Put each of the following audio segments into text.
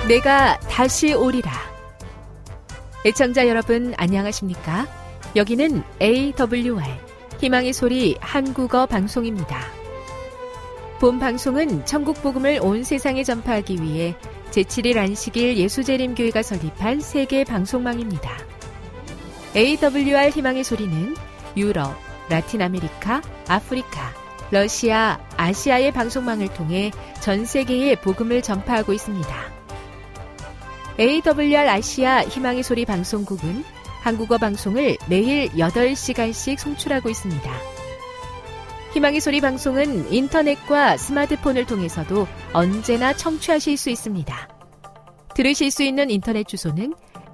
내가 다시 오리라. 애청자 여러분 안녕하십니까? 여기는 AWR 희망의 소리 한국어 방송입니다. 본 방송은 천국 복음을 온 세상에 전파하기 위해 제7일 안식일 예수재림교회가 설립한 세계 방송망입니다. AWR 희망의 소리는 유럽, 라틴 아메리카, 아프리카, 러시아, 아시아의 방송망을 통해 전 세계에 복음을 전파하고 있습니다. AWR 아시아 희망의 소리 방송국은 한국어 방송을 매일 8시간씩 송출하고 있습니다. 희망의 소리 방송은 인터넷과 스마트폰을 통해서도 언제나 청취하실 수 있습니다. 들으실 수 있는 인터넷 주소는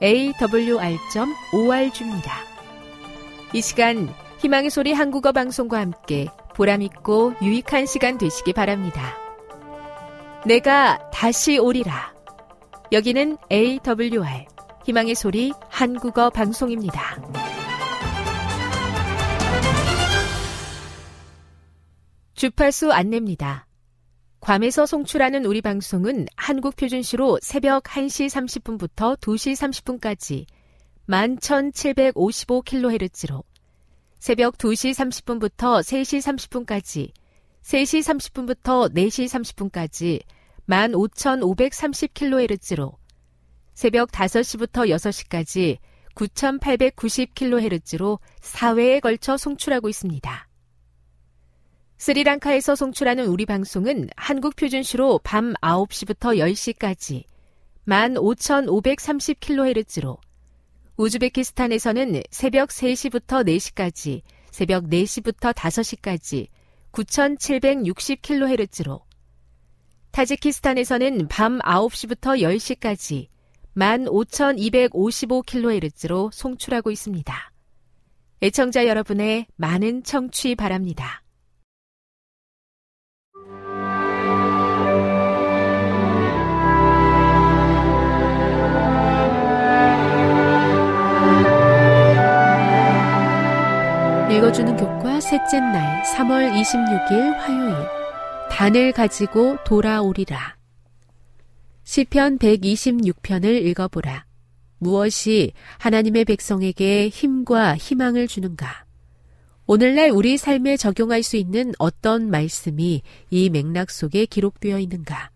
awr.org입니다. 이 시간 희망의 소리 한국어 방송과 함께 보람있고 유익한 시간 되시기 바랍니다. 내가 다시 오리라. 여기는 AWR 희망의 소리 한국어 방송입니다. 주파수 안내입니다. 괸에서 송출하는 우리 방송은 한국 표준시로 새벽 1시 30분부터 2시 30분까지 11,755kHz로 새벽 2시 30분부터 3시 30분까지 3시 30분부터 4시 30분까지 15,530kHz로 새벽 5시부터 6시까지 9,890kHz로 4회에 걸쳐 송출하고 있습니다. 스리랑카에서 송출하는 우리 방송은 한국 표준시로 밤 9시부터 10시까지 15,530kHz로 우즈베키스탄에서는 새벽 3시부터 4시까지 새벽 4시부터 5시까지 9,760kHz로 타지키스탄에서는 밤 9시부터 10시까지 15,255kHz로 송출하고 있습니다. 애청자 여러분의 많은 청취 바랍니다. 읽어주는 교과 셋째 날 3월 26일 화요일 단을 가지고 돌아오리라. 시편 126편을 읽어보라. 무엇이 하나님의 백성에게 힘과 희망을 주는가? 오늘날 우리 삶에 적용할 수 있는 어떤 말씀이 이 맥락 속에 기록되어 있는가?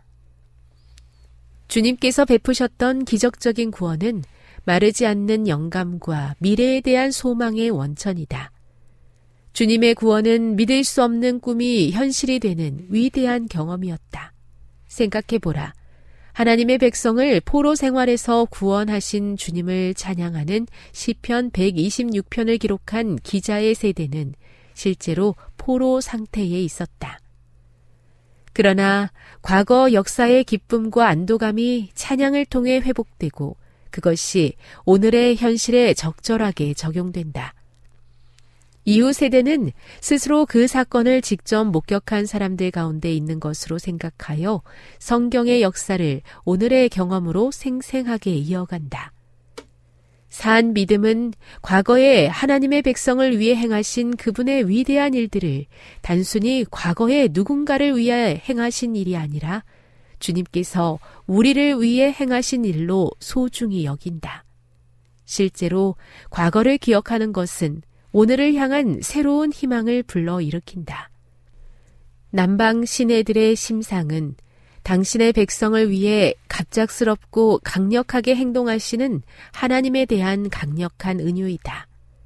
주님께서 베푸셨던 기적적인 구원은 마르지 않는 영감과 미래에 대한 소망의 원천이다. 주님의 구원은 믿을 수 없는 꿈이 현실이 되는 위대한 경험이었다. 생각해보라. 하나님의 백성을 포로 생활에서 구원하신 주님을 찬양하는 시편 126편을 기록한 기자의 세대는 실제로 포로 상태에 있었다. 그러나 과거 역사의 기쁨과 안도감이 찬양을 통해 회복되고 그것이 오늘의 현실에 적절하게 적용된다. 이후 세대는 스스로 그 사건을 직접 목격한 사람들 가운데 있는 것으로 생각하여 성경의 역사를 오늘의 경험으로 생생하게 이어간다. 산 믿음은 과거에 하나님의 백성을 위해 행하신 그분의 위대한 일들을 단순히 과거에 누군가를 위해 행하신 일이 아니라 주님께서 우리를 위해 행하신 일로 소중히 여긴다. 실제로 과거를 기억하는 것은 오늘을 향한 새로운 희망을 불러일으킨다. 남방 시내들의 심상은 당신의 백성을 위해 갑작스럽고 강력하게 행동하시는 하나님에 대한 강력한 은유이다.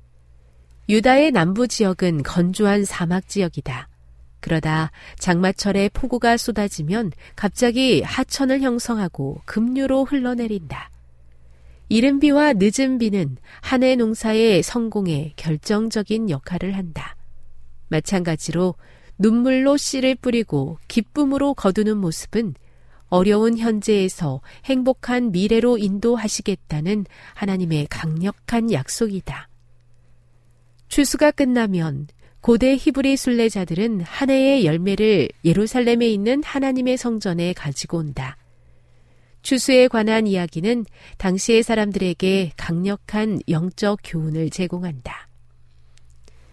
유다의 남부 지역은 건조한 사막 지역이다. 그러다 장마철에 폭우가 쏟아지면 갑자기 하천을 형성하고 급류로 흘러내린다. 이른 비와 늦은 비는 한 해 농사의 성공에 결정적인 역할을 한다. 마찬가지로 눈물로 씨를 뿌리고 기쁨으로 거두는 모습은 어려운 현재에서 행복한 미래로 인도하시겠다는 하나님의 강력한 약속이다. 추수가 끝나면 고대 히브리 순례자들은 한 해의 열매를 예루살렘에 있는 하나님의 성전에 가지고 온다. 추수에 관한 이야기는 당시의 사람들에게 강력한 영적 교훈을 제공한다.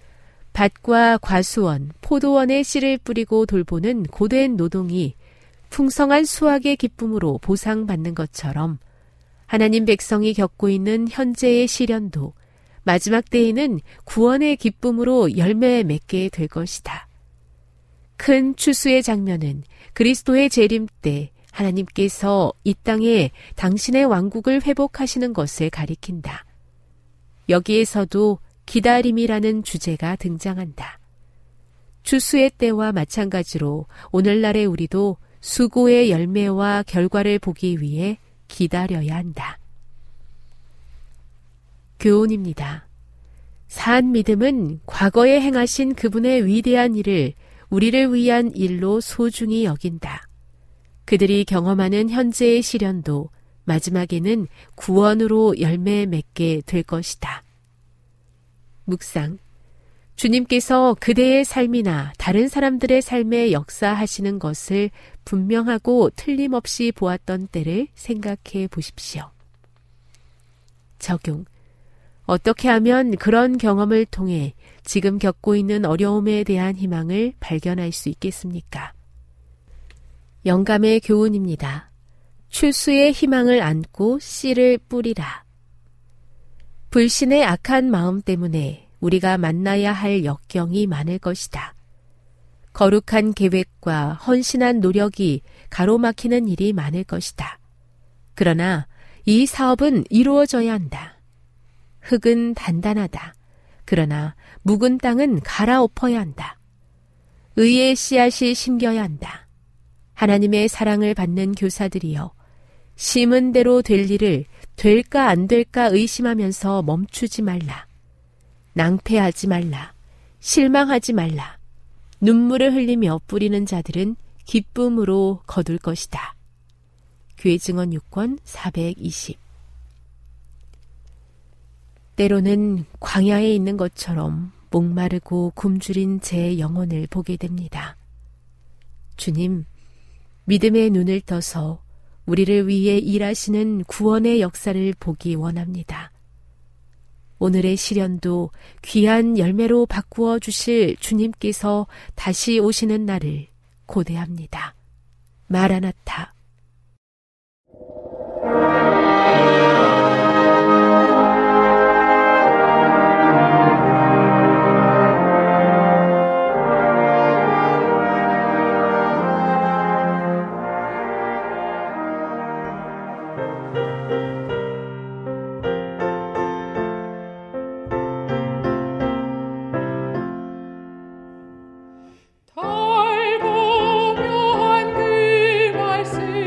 밭과 과수원, 포도원에 씨를 뿌리고 돌보는 고된 노동이 풍성한 수확의 기쁨으로 보상받는 것처럼 하나님 백성이 겪고 있는 현재의 시련도 마지막 때에는 구원의 기쁨으로 열매 맺게 될 것이다. 큰 추수의 장면은 그리스도의 재림 때 하나님께서 이 땅에 당신의 왕국을 회복하시는 것을 가리킨다. 여기에서도 기다림이라는 주제가 등장한다. 추수의 때와 마찬가지로 오늘날의 우리도 수고의 열매와 결과를 보기 위해 기다려야 한다. 교훈입니다. 산 믿음은 과거에 행하신 그분의 위대한 일을 우리를 위한 일로 소중히 여긴다. 그들이 경험하는 현재의 시련도 마지막에는 구원으로 열매 맺게 될 것이다. 묵상. 주님께서 그대의 삶이나 다른 사람들의 삶에 역사하시는 것을 분명하고 틀림없이 보았던 때를 생각해 보십시오. 적용. 어떻게 하면 그런 경험을 통해 지금 겪고 있는 어려움에 대한 희망을 발견할 수 있겠습니까? 영감의 교훈입니다. 출수의 희망을 안고 씨를 뿌리라. 불신의 악한 마음 때문에 우리가 만나야 할 역경이 많을 것이다. 거룩한 계획과 헌신한 노력이 가로막히는 일이 많을 것이다. 그러나 이 사업은 이루어져야 한다. 흙은 단단하다. 그러나 묵은 땅은 갈아엎어야 한다. 의의 씨앗이 심겨야 한다. 하나님의 사랑을 받는 교사들이여, 심은 대로 될 일을 될까 안 될까 의심하면서 멈추지 말라. 낭패하지 말라. 실망하지 말라. 눈물을 흘리며 뿌리는 자들은 기쁨으로 거둘 것이다. 교회 증언 6권 420. 때로는 광야에 있는 것처럼 목마르고 굶주린 제 영혼을 보게 됩니다. 주님, 믿음의 눈을 떠서 우리를 위해 일하시는 구원의 역사를 보기 원합니다. 오늘의 시련도 귀한 열매로 바꾸어 주실 주님께서 다시 오시는 날을 고대합니다. 마라나타. 달고묘한 그 말씀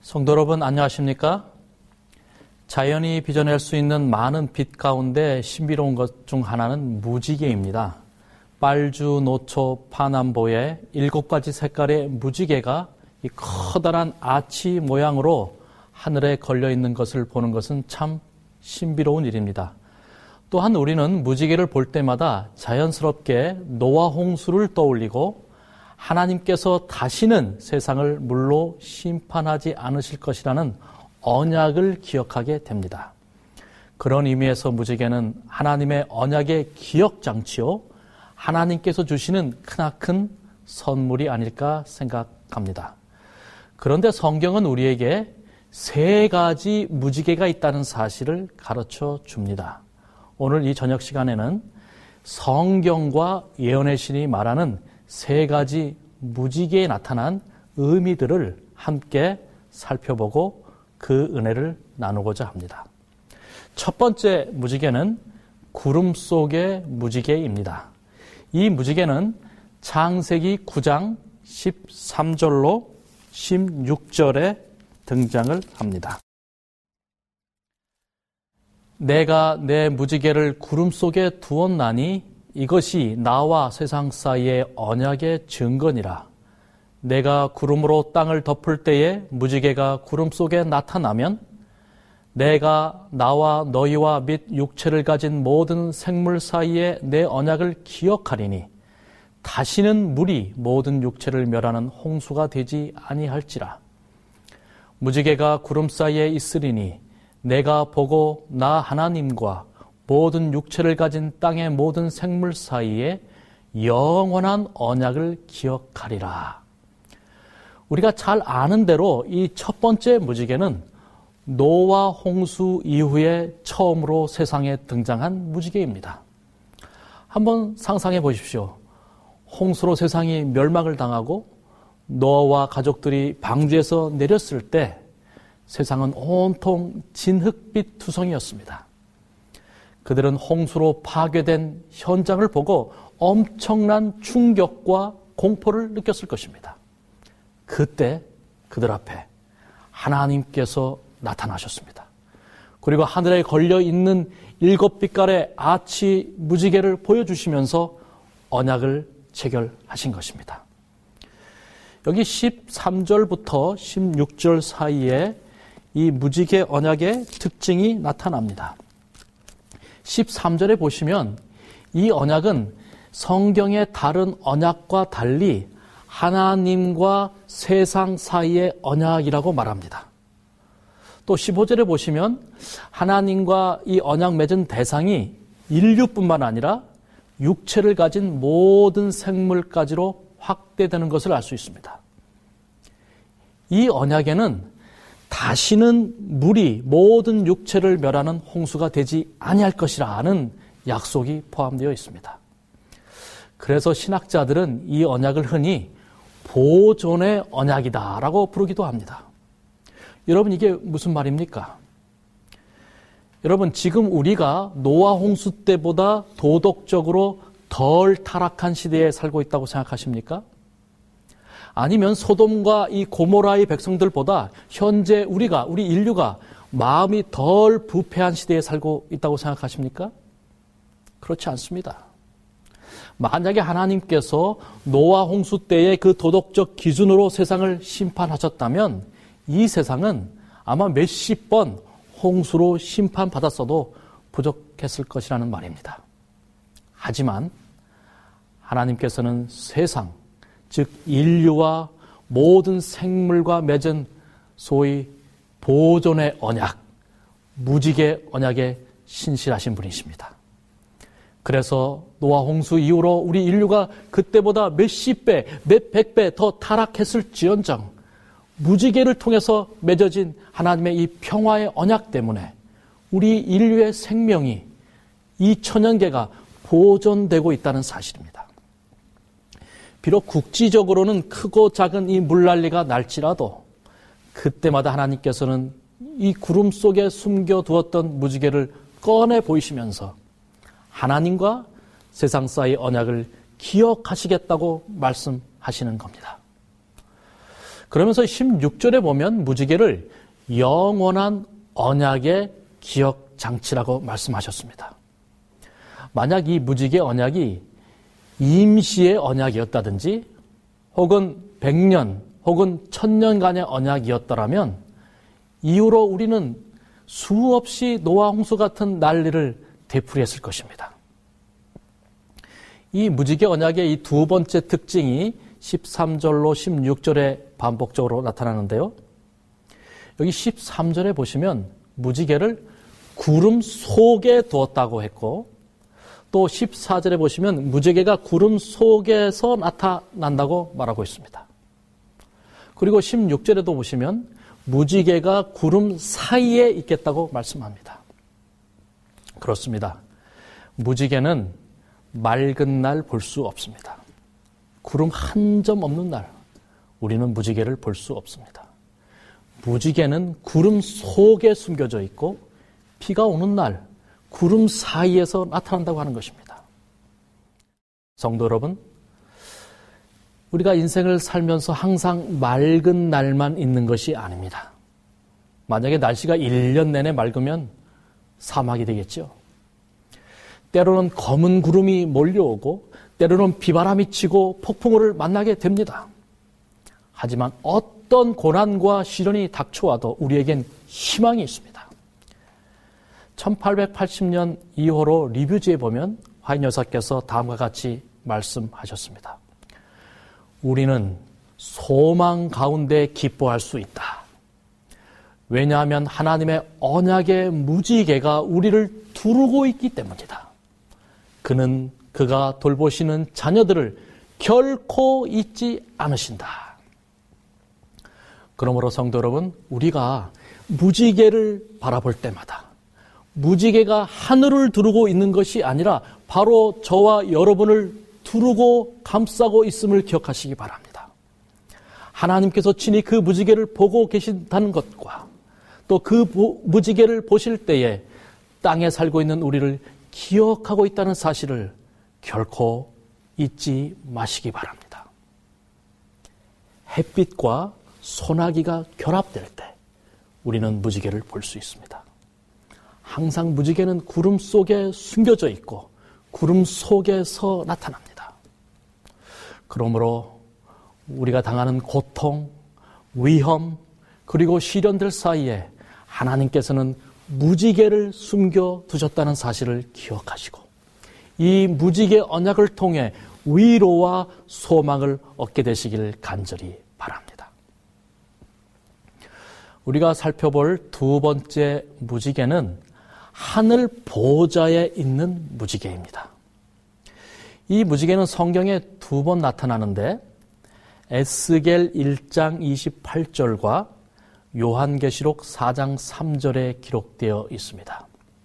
성도 여러분 안녕하십니까? 자연이 빚어낼 수 있는 많은 빛 가운데 신비로운 것 중 하나는 무지개입니다. 빨주, 노초, 파남보의 7가지 색깔의 무지개가 이 커다란 아치 모양으로 하늘에 걸려있는 것을 보는 것은 참 신비로운 일입니다. 또한 우리는 무지개를 볼 때마다 자연스럽게 노아 홍수를 떠올리고 하나님께서 다시는 세상을 물로 심판하지 않으실 것이라는 언약을 기억하게 됩니다. 그런 의미에서 무지개는 하나님의 언약의 기억장치요, 하나님께서 주시는 크나큰 선물이 아닐까 생각합니다. 그런데 성경은 우리에게 3가지 무지개가 있다는 사실을 가르쳐 줍니다. 오늘 이 저녁 시간에는 성경과 예언의 신이 말하는 3가지 무지개에 나타난 의미들을 함께 살펴보고 그 은혜를 나누고자 합니다. 첫 번째 무지개는 구름 속의 무지개입니다. 이 무지개는 창세기 9장 13절로 16절에 등장을 합니다. 내가 내 무지개를 구름 속에 두었나니 이것이 나와 세상 사이의 언약의 증거니라. 내가 구름으로 땅을 덮을 때에 무지개가 구름 속에 나타나면 내가 나와 너희와 및 육체를 가진 모든 생물 사이에 내 언약을 기억하리니 다시는 물이 모든 육체를 멸하는 홍수가 되지 아니할지라. 무지개가 구름 사이에 있으리니 내가 보고 나 하나님과 모든 육체를 가진 땅의 모든 생물 사이에 영원한 언약을 기억하리라. 우리가 잘 아는 대로 이 첫 번째 무지개는 노아 홍수 이후에 처음으로 세상에 등장한 무지개입니다. 한번 상상해 보십시오. 홍수로 세상이 멸망을 당하고 노아와 가족들이 방주에서 내렸을 때 세상은 온통 진흙빛 투성이었습니다. 그들은 홍수로 파괴된 현장을 보고 엄청난 충격과 공포를 느꼈을 것입니다. 그때 그들 앞에 하나님께서 나타나셨습니다. 그리고 하늘에 걸려있는 7빛깔의 아치 무지개를 보여주시면서 언약을 체결하신 것입니다. 여기 13절부터 16절 사이에 이 무지개 언약의 특징이 나타납니다. 13절에 보시면 이 언약은 성경의 다른 언약과 달리 하나님과 세상 사이의 언약이라고 말합니다. 또 15절에 보시면 하나님과 이 언약 맺은 대상이 인류뿐만 아니라 육체를 가진 모든 생물까지로 확대되는 것을 알 수 있습니다. 이 언약에는 다시는 물이 모든 육체를 멸하는 홍수가 되지 아니할 것이라는 약속이 포함되어 있습니다. 그래서 신학자들은 이 언약을 흔히 보존의 언약이다라고 부르기도 합니다. 여러분, 이게 무슨 말입니까? 여러분, 지금 우리가 노아 홍수 때보다 도덕적으로 덜 타락한 시대에 살고 있다고 생각하십니까? 아니면 소돔과 이 고모라의 백성들보다 현재 우리 인류가 마음이 덜 부패한 시대에 살고 있다고 생각하십니까? 그렇지 않습니다. 만약에 하나님께서 노아 홍수 때의 그 도덕적 기준으로 세상을 심판하셨다면 이 세상은 아마 몇십 번 홍수로 심판받았어도 부족했을 것이라는 말입니다. 하지만 하나님께서는 세상, 즉 인류와 모든 생물과 맺은 소위 보존의 언약, 무지개 언약에 신실하신 분이십니다. 그래서 노아 홍수 이후로 우리 인류가 그때보다 몇십 배, 몇백 배 더 타락했을지언정 무지개를 통해서 맺어진 하나님의 이 평화의 언약 때문에 우리 인류의 생명이 2000년계가 보존되고 있다는 사실입니다. 비록 국지적으로는 크고 작은 이 물난리가 날지라도 그때마다 하나님께서는 이 구름 속에 숨겨두었던 무지개를 꺼내 보이시면서 하나님과 세상 사이의 언약을 기억하시겠다고 말씀하시는 겁니다. 그러면서 16절에 보면 무지개를 영원한 언약의 기억 장치라고 말씀하셨습니다. 만약 이 무지개 언약이 임시의 언약이었다든지 혹은 100년 혹은 1000년간의 언약이었더라면 이후로 우리는 수없이 노아 홍수 같은 난리를 되풀이했을 것입니다. 이 무지개 언약의 이 두 번째 특징이 13절로 16절에 반복적으로 나타나는데요. 여기 13절에 보시면 무지개를 구름 속에 두었다고 했고 또 14절에 보시면 무지개가 구름 속에서 나타난다고 말하고 있습니다. 그리고 16절에도 보시면 무지개가 구름 사이에 있겠다고 말씀합니다. 그렇습니다. 무지개는 맑은 날 볼 수 없습니다. 구름 한 점 없는 날 우리는 무지개를 볼 수 없습니다. 무지개는 구름 속에 숨겨져 있고 비가 오는 날 구름 사이에서 나타난다고 하는 것입니다. 성도 여러분, 우리가 인생을 살면서 항상 맑은 날만 있는 것이 아닙니다. 만약에 날씨가 1년 내내 맑으면 사막이 되겠죠. 때로는 검은 구름이 몰려오고 때로는 비바람이 치고 폭풍우를 만나게 됩니다. 하지만 어떤 고난과 시련이 닥쳐와도 우리에겐 희망이 있습니다. 1880년 2호로 리뷰지에 보면 화인 여사께서 다음과 같이 말씀하셨습니다. 우리는 소망 가운데 기뻐할 수 있다. 왜냐하면 하나님의 언약의 무지개가 우리를 두르고 있기 때문이다. 그는 그가 돌보시는 자녀들을 결코 잊지 않으신다. 그러므로 성도 여러분, 우리가 무지개를 바라볼 때마다 무지개가 하늘을 두르고 있는 것이 아니라 바로 저와 여러분을 두르고 감싸고 있음을 기억하시기 바랍니다. 하나님께서 친히 그 무지개를 보고 계신다는 것과 또 그 무지개를 보실 때에 땅에 살고 있는 우리를 기억하고 있다는 사실을 결코 잊지 마시기 바랍니다. 햇빛과 소나기가 결합될 때 우리는 무지개를 볼 수 있습니다. 항상 무지개는 구름 속에 숨겨져 있고 구름 속에서 나타납니다. 그러므로 우리가 당하는 고통, 위험, 그리고 시련들 사이에 하나님께서는 무지개를 숨겨두셨다는 사실을 기억하시고 이 무지개 언약을 통해 위로와 소망을 얻게 되시길 간절히 바랍니다. 우리가 살펴볼 두 번째 무지개는 하늘 보좌에 있는 무지개입니다. 이 무지개는 성경에 두 번 나타나는데 에스겔 1장 28절과 요한계시록 4장 3절에 기록되어 있습니다.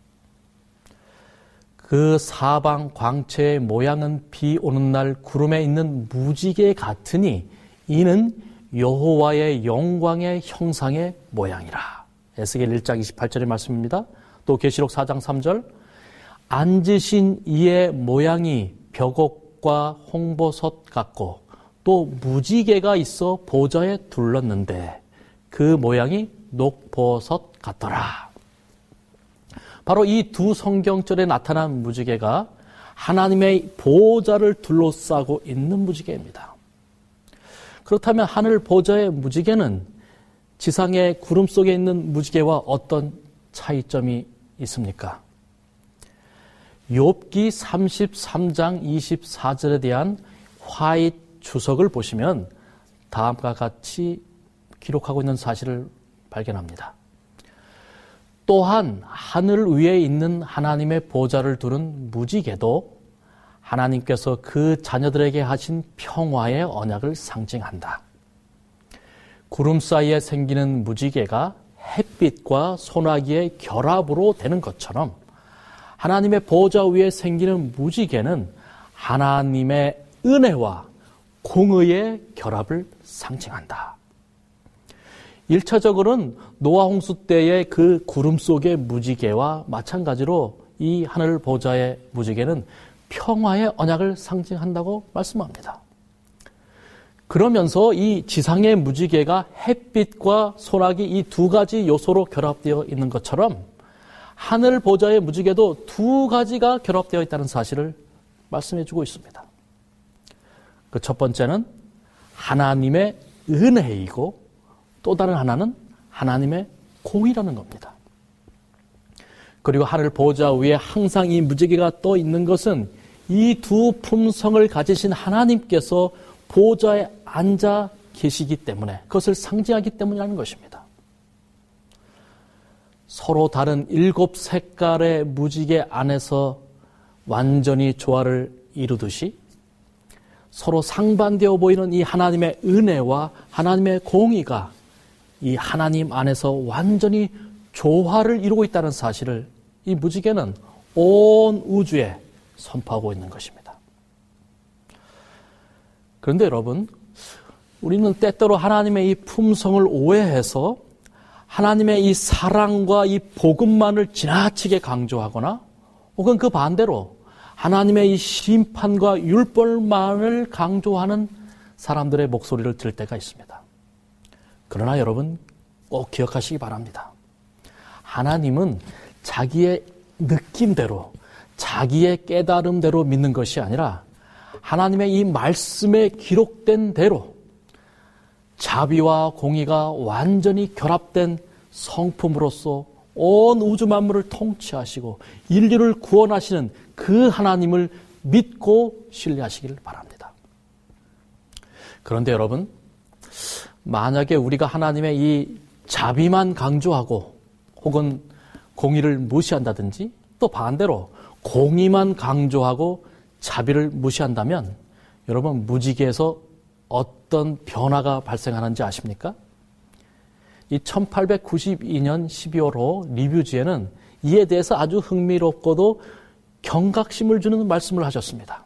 그 사방 광채의 모양은 비 오는 날 구름에 있는 무지개 같으니 이는 여호와의 영광의 형상의 모양이라. 에스겔 1장 28절의 말씀입니다. 또 계시록 4장 3절 앉으신 이의 모양이 벽옥과 홍보석 같고 또 무지개가 있어 보좌에 둘렀는데 그 모양이 녹보석 같더라. 바로 이 두 성경절에 나타난 무지개가 하나님의 보좌를 둘러싸고 있는 무지개입니다. 그렇다면 하늘 보좌의 무지개는 지상의 구름 속에 있는 무지개와 어떤 차이점이 있습니까? 욥기 33장 24절에 대한 화잇 주석을 보시면 다음과 같이 기록하고 있는 사실을 발견합니다. 또한 하늘 위에 있는 하나님의 보좌를 두른 무지개도 하나님께서 그 자녀들에게 하신 평화의 언약을 상징한다. 구름 사이에 생기는 무지개가 햇빛과 소나기의 결합으로 되는 것처럼 하나님의 보좌 위에 생기는 무지개는 하나님의 은혜와 공의의 결합을 상징한다. 1차적으로는 노아 홍수 때의 그 구름 속의 무지개와 마찬가지로 이 하늘 보좌의 무지개는 평화의 언약을 상징한다고 말씀합니다. 그러면서 이 지상의 무지개가 햇빛과 소나기 이 두 가지 요소로 결합되어 있는 것처럼 하늘 보좌의 무지개도 두 가지가 결합되어 있다는 사실을 말씀해 주고 있습니다. 그 첫 번째는 하나님의 은혜이고 또 다른 하나는 하나님의 공의라는 겁니다. 그리고 하늘 보좌 위에 항상 이 무지개가 떠 있는 것은 이 두 품성을 가지신 하나님께서 보좌에 앉아 계시기 때문에 그것을 상징하기 때문이라는 것입니다. 서로 다른 7색깔의 무지개 안에서 완전히 조화를 이루듯이 서로 상반되어 보이는 이 하나님의 은혜와 하나님의 공의가 이 하나님 안에서 완전히 조화를 이루고 있다는 사실을 이 무지개는 온 우주에 선포하고 있는 것입니다. 그런데 여러분, 우리는 때때로 하나님의 이 품성을 오해해서 하나님의 이 사랑과 이 복음만을 지나치게 강조하거나 혹은 그 반대로 하나님의 이 심판과 율법만을 강조하는 사람들의 목소리를 들을 때가 있습니다. 그러나 여러분 꼭 기억하시기 바랍니다. 하나님은 자기의 느낌대로 자기의 깨달음대로 믿는 것이 아니라 하나님의 이 말씀에 기록된 대로 자비와 공의가 완전히 결합된 성품으로서 온 우주 만물을 통치하시고 인류를 구원하시는 그 하나님을 믿고 신뢰하시기를 바랍니다. 그런데 여러분, 만약에 우리가 하나님의 이 자비만 강조하고 혹은 공의를 무시한다든지 또 반대로 공의만 강조하고 자비를 무시한다면 여러분 무지개에서 어떤 변화가 발생하는지 아십니까? 이 1892년 12월호 리뷰지에는 이에 대해서 아주 흥미롭고도 경각심을 주는 말씀을 하셨습니다.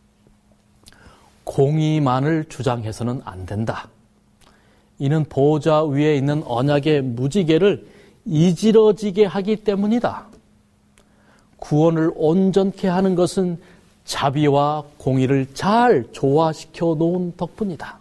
공의만을 주장해서는 안 된다. 이는 보좌 위에 있는 언약의 무지개를 이지러지게 하기 때문이다. 구원을 온전케 하는 것은 자비와 공의를 잘 조화시켜 놓은 덕분이다.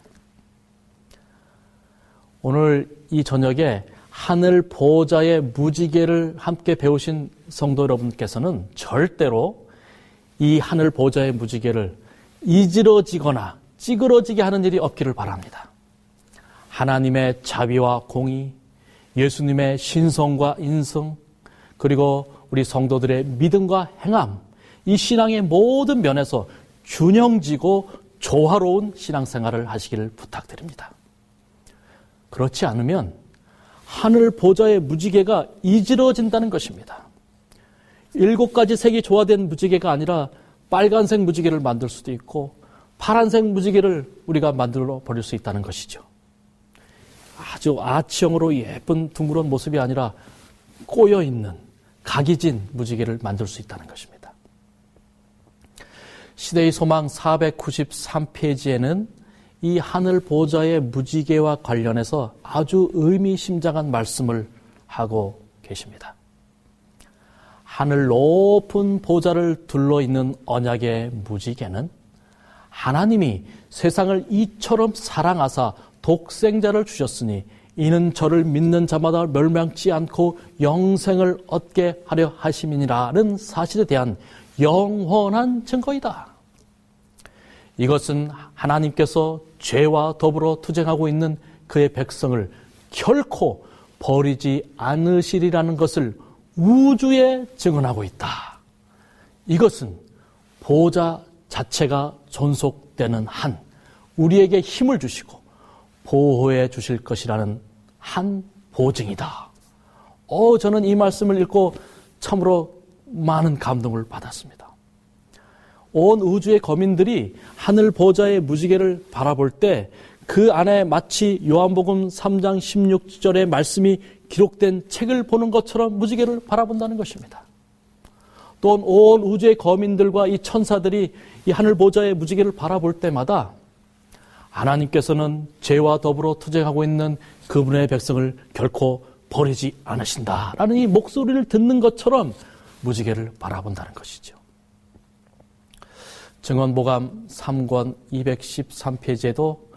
오늘 이 저녁에 하늘 보좌의 무지개를 함께 배우신 성도 여러분께서는 절대로 이 하늘 보좌의 무지개를 이지러지거나 찌그러지게 하는 일이 없기를 바랍니다. 하나님의 자비와 공의, 예수님의 신성과 인성, 그리고 우리 성도들의 믿음과 행함, 이 신앙의 모든 면에서 균형지고 조화로운 신앙생활을 하시기를 부탁드립니다. 그렇지 않으면 하늘 보좌의 무지개가 이지러진다는 것입니다. 7가지 색이 조화된 무지개가 아니라 빨간색 무지개를 만들 수도 있고 파란색 무지개를 우리가 만들어 버릴 수 있다는 것이죠. 아주 아치형으로 예쁜 둥그런 모습이 아니라 꼬여있는 각이 진 무지개를 만들 수 있다는 것입니다. 시대의 소망 493페이지에는 이 하늘 보좌의 무지개와 관련해서 아주 의미심장한 말씀을 하고 계십니다. 하늘 높은 보좌를 둘러있는 언약의 무지개는 하나님이 세상을 이처럼 사랑하사 독생자를 주셨으니 이는 저를 믿는 자마다 멸망치 않고 영생을 얻게 하려 하심이니라는 사실에 대한 영원한 증거이다. 이것은 하나님께서 죄와 더불어 투쟁하고 있는 그의 백성을 결코 버리지 않으시리라는 것을 우주에 증언하고 있다. 이것은 보좌 자체가 존속되는 한 우리에게 힘을 주시고 보호해 주실 것이라는 한 보증이다. 저는 이 말씀을 읽고 참으로 많은 감동을 받았습니다. 온 우주의 거민들이 하늘 보좌의 무지개를 바라볼 때 그 안에 마치 요한복음 3장 16절의 말씀이 기록된 책을 보는 것처럼 무지개를 바라본다는 것입니다. 또한 온 우주의 거민들과 이 천사들이 이 하늘 보좌의 무지개를 바라볼 때마다 하나님께서는 죄와 더불어 투쟁하고 있는 그분의 백성을 결코 버리지 않으신다라는 이 목소리를 듣는 것처럼 무지개를 바라본다는 것이죠. 증언보감 3권 213페이지에도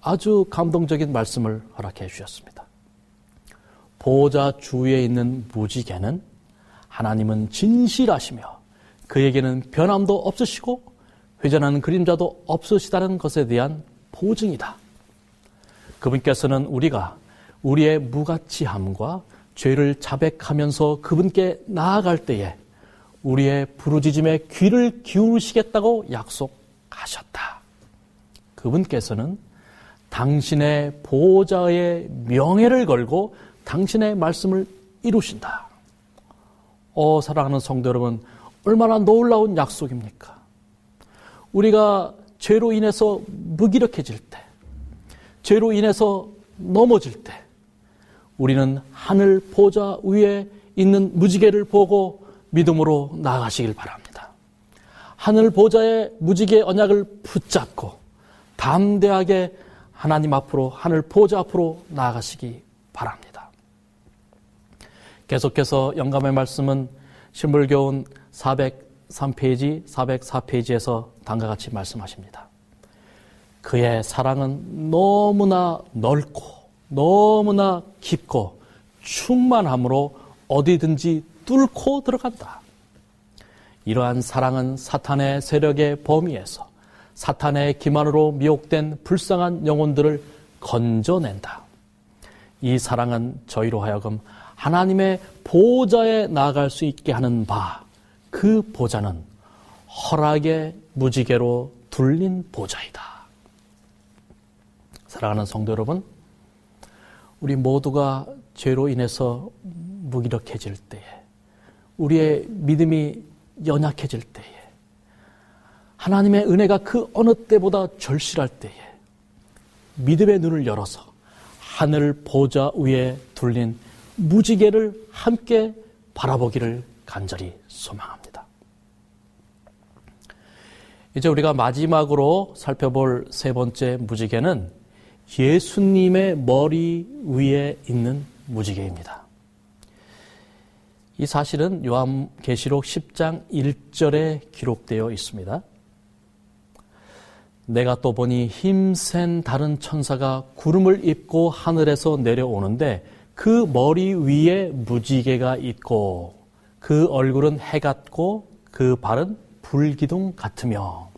아주 감동적인 말씀을 허락해 주셨습니다. 보호자 주위에 있는 무지개는 하나님은 진실하시며 그에게는 변함도 없으시고 회전하는 그림자도 없으시다는 것에 대한 보증이다. 그분께서는 우리가 우리의 무가치함과 죄를 자백하면서 그분께 나아갈 때에 우리의 부르짖음에 귀를 기울이시겠다고 약속하셨다. 그분께서는 당신의 보호자의 명예를 걸고 당신의 말씀을 이루신다. 사랑하는 성도 여러분, 얼마나 놀라운 약속입니까? 우리가 죄로 인해서 무기력해질 때, 죄로 인해서 넘어질 때 우리는 하늘 보좌 위에 있는 무지개를 보고 믿음으로 나아가시길 바랍니다. 하늘 보좌의 무지개 언약을 붙잡고 담대하게 하나님 앞으로, 하늘 보좌 앞으로 나아가시기 바랍니다. 계속해서 영감의 말씀은 신물교훈 403페이지, 404페이지에서 다음과 같이 말씀하십니다. 그의 사랑은 너무나 넓고 너무나 깊고 충만함으로 어디든지 뚫고 들어간다. 이러한 사랑은 사탄의 세력의 범위에서 사탄의 기만으로 미혹된 불쌍한 영혼들을 건져낸다. 이 사랑은 저희로 하여금 하나님의 보좌에 나아갈 수 있게 하는 바, 그 보좌는 허락의 무지개로 둘린 보좌이다. 사랑하는 성도 여러분, 우리 모두가 죄로 인해서 무기력해질 때에, 우리의 믿음이 연약해질 때에, 하나님의 은혜가 그 어느 때보다 절실할 때에 믿음의 눈을 열어서 하늘 보좌 위에 둘린 무지개를 함께 바라보기를 간절히 소망합니다. 이제 우리가 마지막으로 살펴볼 세 번째 무지개는 예수님의 머리 위에 있는 무지개입니다. 이 사실은 요한계시록 10장 1절에 기록되어 있습니다. 내가 또 보니 힘센 다른 천사가 구름을 입고 하늘에서 내려오는데 그 머리 위에 무지개가 있고 그 얼굴은 해 같고 그 발은 불기둥 같으며.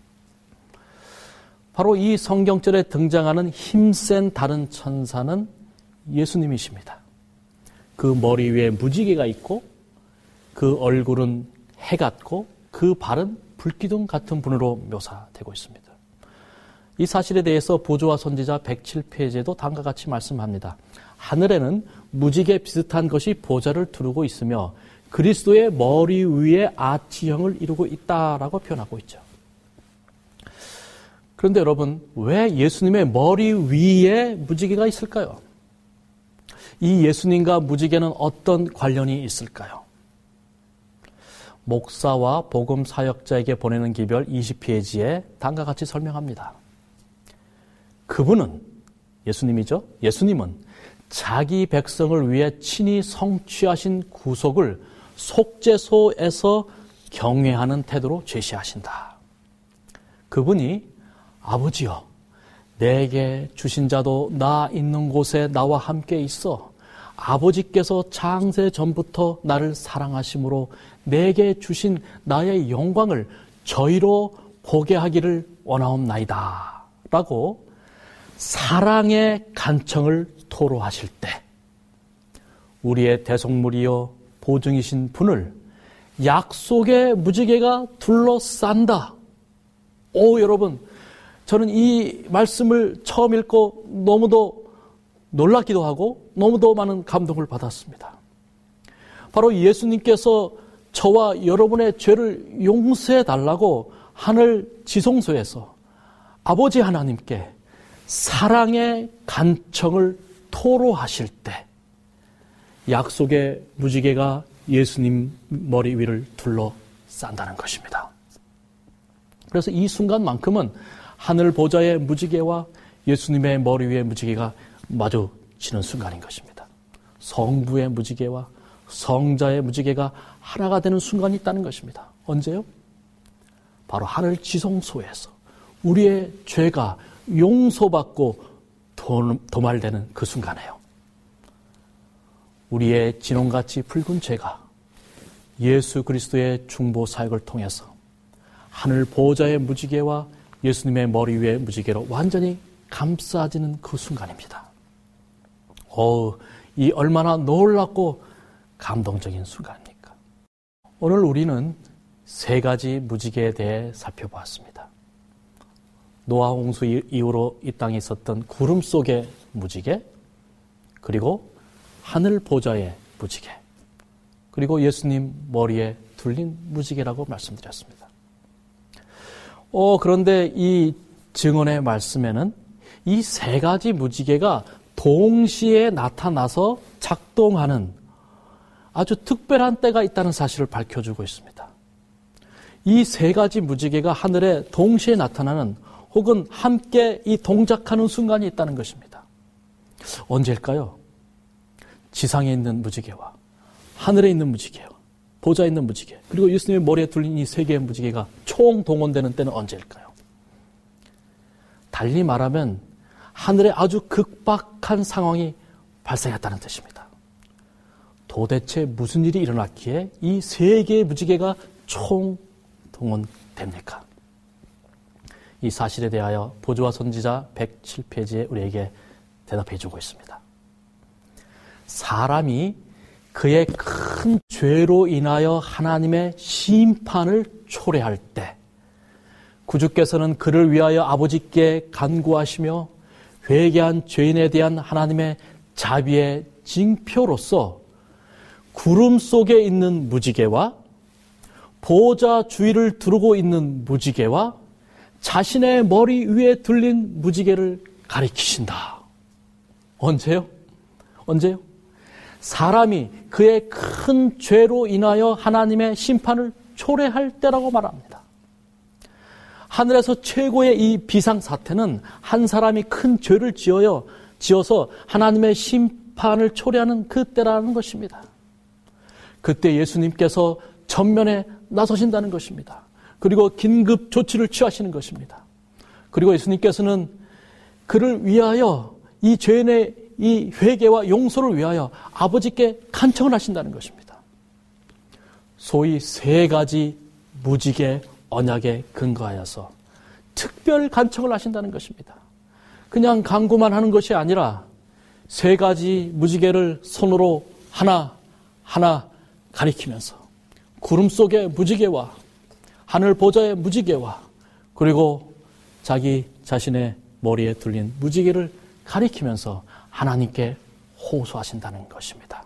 바로 이 성경절에 등장하는 힘센 다른 천사는 예수님이십니다. 그 머리 위에 무지개가 있고 그 얼굴은 해 같고 그 발은 불기둥 같은 분으로 묘사되고 있습니다. 이 사실에 대해서 보조와 선지자 107페이지에도 다음과 같이 말씀합니다. 하늘에는 무지개 비슷한 것이 보좌를 두르고 있으며 그리스도의 머리 위에 아치형을 이루고 있다라고 표현하고 있죠. 그런데 여러분, 왜 예수님의 머리 위에 무지개가 있을까요? 이 예수님과 무지개는 어떤 관련이 있을까요? 목사와 복음 사역자에게 보내는 기별 20페이지에 다음과 같이 설명합니다. 그분은, 예수님이죠? 예수님은 자기 백성을 위해 친히 성취하신 구속을 속죄소에서 경외하는 태도로 제시하신다. 그분이 아버지여, 내게 주신 자도 나 있는 곳에 나와 함께 있어. 아버지께서 창세 전부터 나를 사랑하심으로 내게 주신 나의 영광을 저희로 보게 하기를 원하옵나이다. 라고 사랑의 간청을 토로하실 때 우리의 대속물이요 보증이신 분을 약속의 무지개가 둘러싼다. 여러분, 저는 이 말씀을 처음 읽고 너무도 놀랍기도 하고 너무도 많은 감동을 받았습니다. 바로 예수님께서 저와 여러분의 죄를 용서해 달라고 하늘 지성소에서 아버지 하나님께 사랑의 간청을 토로하실 때 약속의 무지개가 예수님 머리 위를 둘러싼다는 것입니다. 그래서 이 순간만큼은 하늘 보좌의 무지개와 예수님의 머리 위의 무지개가 마주치는 순간인 것입니다. 성부의 무지개와 성자의 무지개가 하나가 되는 순간이 있다는 것입니다. 언제요? 바로 하늘 지성소에서 우리의 죄가 용서받고 도말되는 그 순간에요. 우리의 진홍같이 붉은 죄가 예수 그리스도의 중보 사역을 통해서 하늘 보호자의 무지개와 예수님의 머리 위의 무지개로 완전히 감싸지는 그 순간입니다. 이 얼마나 놀랍고 감동적인 순간입니까? 오늘 우리는 세 가지 무지개에 대해 살펴보았습니다. 노아 홍수 이후로 이 땅에 있었던 구름 속의 무지개, 그리고 하늘 보좌의 무지개, 그리고 예수님 머리에 둘린 무지개라고 말씀드렸습니다. 그런데 이 증언의 말씀에는 이 세 가지 무지개가 동시에 나타나서 작동하는 아주 특별한 때가 있다는 사실을 밝혀주고 있습니다. 이 세 가지 무지개가 하늘에 동시에 나타나는 혹은 함께 이 동작하는 순간이 있다는 것입니다. 언제일까요? 지상에 있는 무지개와 하늘에 있는 무지개와 보좌에 있는 무지개, 그리고 예수님의 머리에 둘린 이 세 개의 무지개가 총동원되는 때는 언제일까요? 달리 말하면 하늘에 아주 극박한 상황이 발생했다는 뜻입니다. 도대체 무슨 일이 일어났기에 이 세 개의 무지개가 총동원됩니까? 이 사실에 대하여 보조와 선지자 107페이지에 우리에게 대답해 주고 있습니다. 사람이 그의 큰 죄로 인하여 하나님의 심판을 초래할 때 구주께서는 그를 위하여 아버지께 간구하시며 회개한 죄인에 대한 하나님의 자비의 징표로서 구름 속에 있는 무지개와 보호자 주위를 두르고 있는 무지개와 자신의 머리 위에 둘린 무지개를 가리키신다. 언제요? 사람이 그의 큰 죄로 인하여 하나님의 심판을 초래할 때라고 말합니다. 하늘에서 최고의 이 비상사태는 한 사람이 큰 죄를 지어서 하나님의 심판을 초래하는 그때라는 것입니다. 그때 예수님께서 전면에 나서신다는 것입니다. 그리고 긴급 조치를 취하시는 것입니다. 그리고 예수님께서는 그를 위하여 이 죄인의 이 회개와 용서를 위하여 아버지께 간청을 하신다는 것입니다. 소위 세 가지 무지개 언약에 근거하여서 특별 간청을 하신다는 것입니다. 그냥 간구만 하는 것이 아니라 세 가지 무지개를 손으로 하나하나 가리키면서 구름 속의 무지개와 하늘 보좌의 무지개와 그리고 자기 자신의 머리에 둘린 무지개를 가리키면서 하나님께 호소하신다는 것입니다.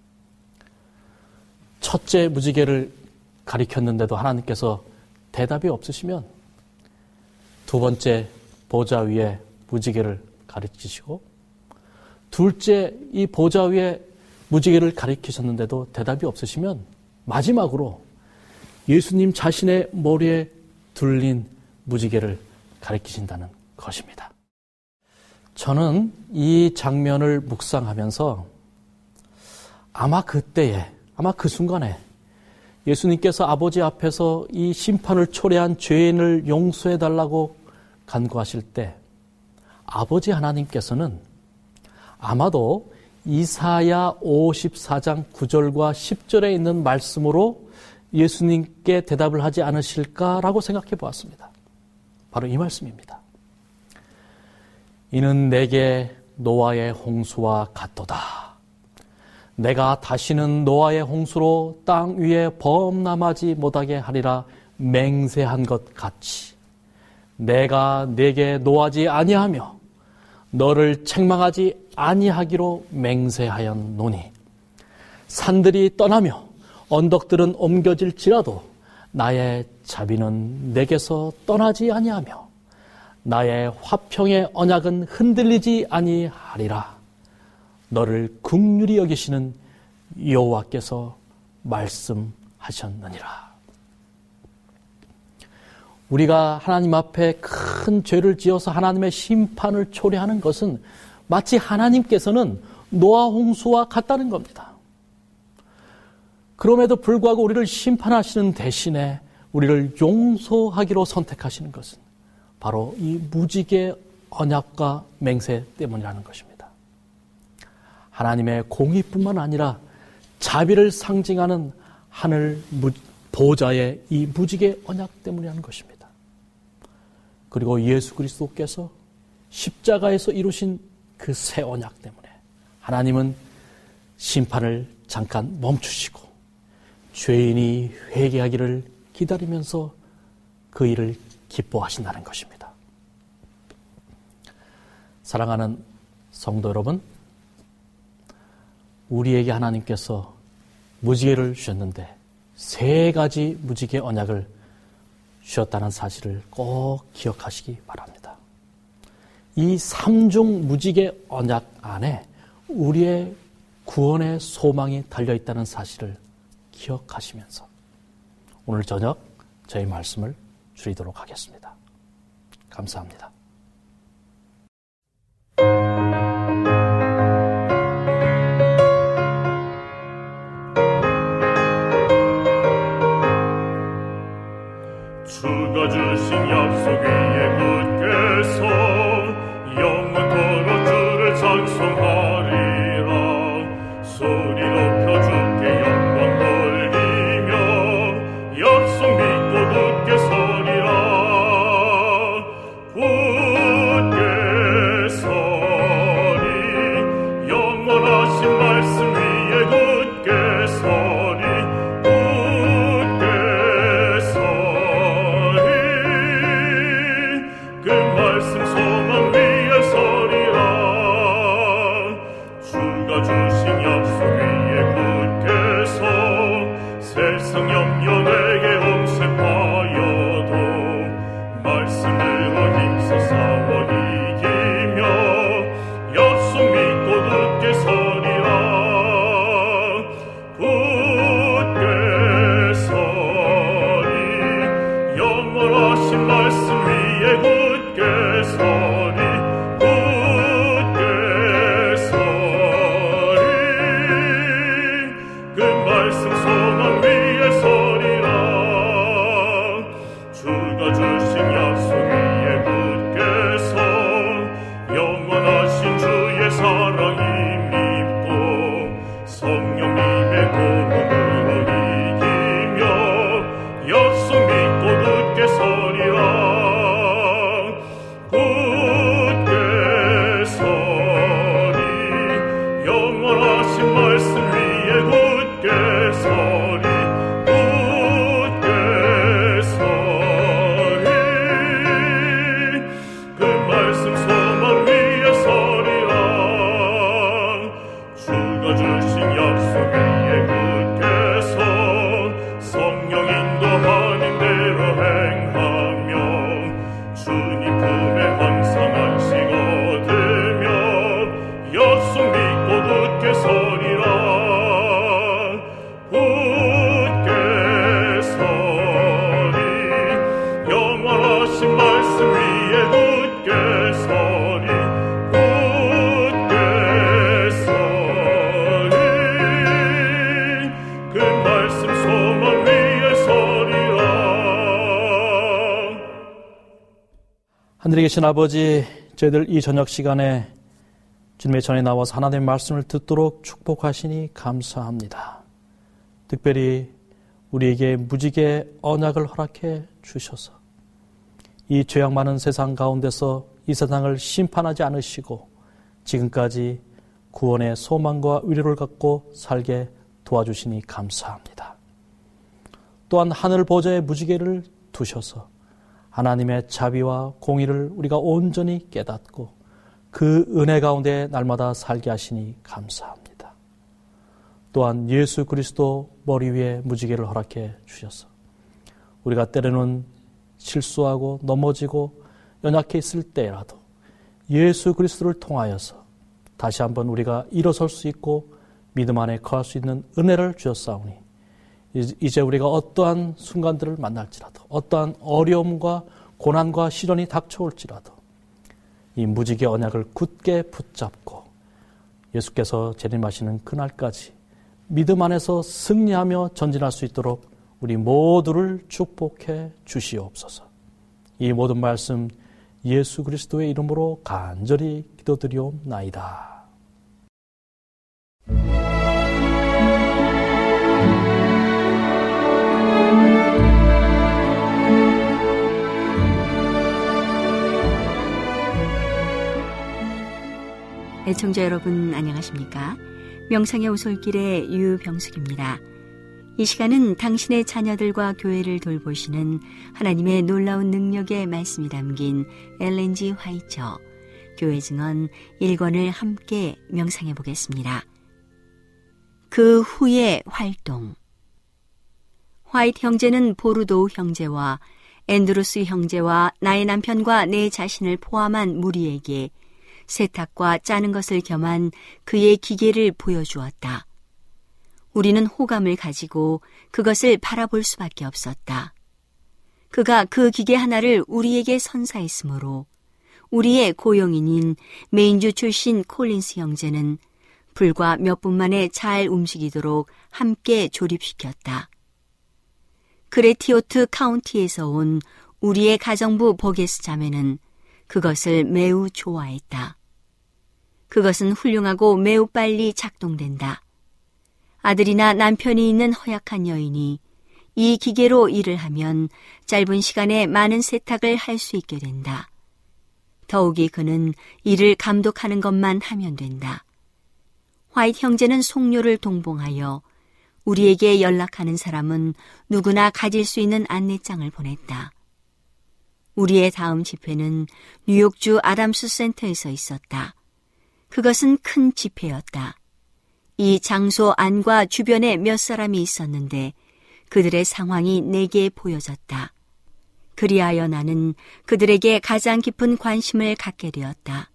첫째 무지개를 가리켰는데도 하나님께서 대답이 없으시면 두 번째 보좌 위에 무지개를 가리키시고 둘째 이 보좌 위에 무지개를 가리키셨는데도 대답이 없으시면 마지막으로 예수님 자신의 머리에 둘린 무지개를 가리키신다는 것입니다. 저는 이 장면을 묵상하면서 아마 그 순간에 예수님께서 아버지 앞에서 이 심판을 초래한 죄인을 용서해달라고 간구하실 때 아버지 하나님께서는 아마도 이사야 54장 9절과 10절에 있는 말씀으로 예수님께 대답을 하지 않으실까라고 생각해 보았습니다. 바로 이 말씀입니다. 이는 내게 노아의 홍수와 같도다. 내가 다시는 노아의 홍수로 땅 위에 범람하지 못하게 하리라 맹세한 것 같이 내가 네게 노하지 아니하며 너를 책망하지 아니하기로 맹세하였노니 산들이 떠나며 언덕들은 옮겨질지라도 나의 자비는 내게서 떠나지 아니하며 나의 화평의 언약은 흔들리지 아니하리라. 너를 긍휼히 여기시는 여호와께서 말씀하셨느니라. 우리가 하나님 앞에 큰 죄를 지어서 하나님의 심판을 초래하는 것은 마치 하나님께서는 노아 홍수와 같다는 겁니다. 그럼에도 불구하고 우리를 심판하시는 대신에 우리를 용서하기로 선택하시는 것은 바로 이 무지개 언약과 맹세 때문이라는 것입니다. 하나님의 공의뿐만 아니라 자비를 상징하는 하늘 보좌의 이 무지개 언약 때문이라는 것입니다. 그리고 예수 그리스도께서 십자가에서 이루신 그 새 언약 때문에 하나님은 심판을 잠깐 멈추시고 죄인이 회개하기를 기다리면서 그 일을 기뻐하신다는 것입니다. 사랑하는 성도 여러분, 우리에게 하나님께서 무지개를 주셨는데 세 가지 무지개 언약을 주셨다는 사실을 꼭 기억하시기 바랍니다. 이 삼중 무지개 언약 안에 우리의 구원의 소망이 달려있다는 사실을 기억하시면서 오늘 저녁 저희 말씀을 줄이도록 하겠습니다. 감사합니다. 주가 주신 약속 위에 굳게 서 영원토록 주를 찬송하리라. 소리 높여 주께 영광 돌리며 약속 믿고 굳게 서리라. 굳게 서리 영원하신 말씀 위에 굳게 서리. 굳게 서리 그 말씀 소망 위에 서리라. 주가 주신 약속 위에 굳게 서 세상 염려 내게 엄습하여도 말씀으로 힘써 싸워 이기며 약속 믿고 굳게 서리라. 굳게 서리 영원하신 말씀 위에 굳게 서리. 굳게 서리 그 말씀 소망 위에 서리라. 주가 주신 약속 위에 굳게 서 영원하신 주의 사랑 힘입고 성령님의 도움으로 이기며 약속 믿고 굳게 서리라. 굳게 서리 영원하신 말씀 위에 굳게 서리. 굳게 서리 그 말씀 소망 위에 서리라. 주가 주신 약속 위에 굳게 서 성령 인도하는 대로 행하며 주님 품에 항상 안식 얻으며 약속 믿고 굳게 서리라. 굳게 서리 영원하신 말씀 위에 굳게 서리. 굳게 서리 그 말씀 소망 위에 서리라. 하늘에 계신 아버지, 저희들 이 저녁 시간에 주님의 전에 나와서 하나님의 말씀을 듣도록 축복하시니 감사합니다. 특별히 우리에게 무지개 언약을 허락해 주셔서 이 죄악 많은 세상 가운데서 이 세상을 심판하지 않으시고 지금까지 구원의 소망과 위로를 갖고 살게 도와주시니 감사합니다. 또한 하늘 보좌의 무지개를 두셔서 하나님의 자비와 공의를 우리가 온전히 깨닫고 그 은혜 가운데 날마다 살게 하시니 감사합니다. 또한 예수 그리스도 머리 위에 무지개를 허락해 주셔서 우리가 때로는 실수하고 넘어지고 연약해 있을 때라도 예수 그리스도를 통하여서 다시 한번 우리가 일어설 수 있고 믿음 안에 거할 수 있는 은혜를 주셨사오니 이제 우리가 어떠한 순간들을 만날지라도 어떠한 어려움과 고난과 시련이 닥쳐올지라도 이 무지개 언약을 굳게 붙잡고 예수께서 재림하시는 그날까지 믿음 안에서 승리하며 전진할 수 있도록 우리 모두를 축복해 주시옵소서. 이 모든 말씀 예수 그리스도의 이름으로 간절히 기도드리옵나이다. 애청자 여러분 안녕하십니까? 명상의 오솔길의 유병숙입니다. 이 시간은 당신의 자녀들과 교회를 돌보시는 하나님의 놀라운 능력의 말씀이 담긴 엘렌 G. 화이처 교회 증언 1권을 함께 명상해 보겠습니다. 그 후의 활동. 화이트 형제는 보르도우 형제와 앤드루스 형제와 나의 남편과 내 자신을 포함한 무리에게 세탁과 짜는 것을 겸한 그의 기계를 보여주었다. 우리는 호감을 가지고 그것을 바라볼 수밖에 없었다. 그가 그 기계 하나를 우리에게 선사했으므로 우리의 고용인인 메인주 출신 콜린스 형제는 불과 몇 분 만에 잘 움직이도록 함께 조립시켰다. 그레티오트 카운티에서 온 우리의 가정부 버게스 자매는 그것을 매우 좋아했다. 그것은 훌륭하고 매우 빨리 작동된다. 아들이나 남편이 있는 허약한 여인이 이 기계로 일을 하면 짧은 시간에 많은 세탁을 할 수 있게 된다. 더욱이 그는 이를 감독하는 것만 하면 된다. 화이트 형제는 송료를 동봉하여 우리에게 연락하는 사람은 누구나 가질 수 있는 안내장을 보냈다. 우리의 다음 집회는 뉴욕주 아담스 센터에서 있었다. 그것은 큰 집회였다. 이 장소 안과 주변에 몇 사람이 있었는데 그들의 상황이 내게 보여졌다. 그리하여 나는 그들에게 가장 깊은 관심을 갖게 되었다.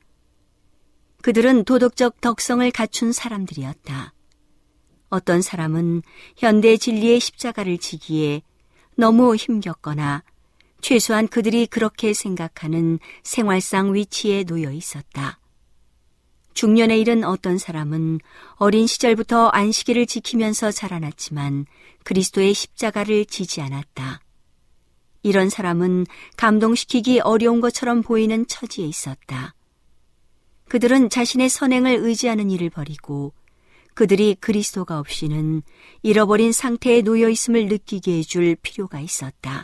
그들은 도덕적 덕성을 갖춘 사람들이었다. 어떤 사람은 현대 진리의 십자가를 지기에 너무 힘겹거나 최소한 그들이 그렇게 생각하는 생활상 위치에 놓여 있었다. 중년에 이른 어떤 사람은 어린 시절부터 안식일을 지키면서 자라났지만 그리스도의 십자가를 지지 않았다. 이런 사람은 감동시키기 어려운 것처럼 보이는 처지에 있었다. 그들은 자신의 선행을 의지하는 일을 버리고 그들이 그리스도가 없이는 잃어버린 상태에 놓여 있음을 느끼게 해줄 필요가 있었다.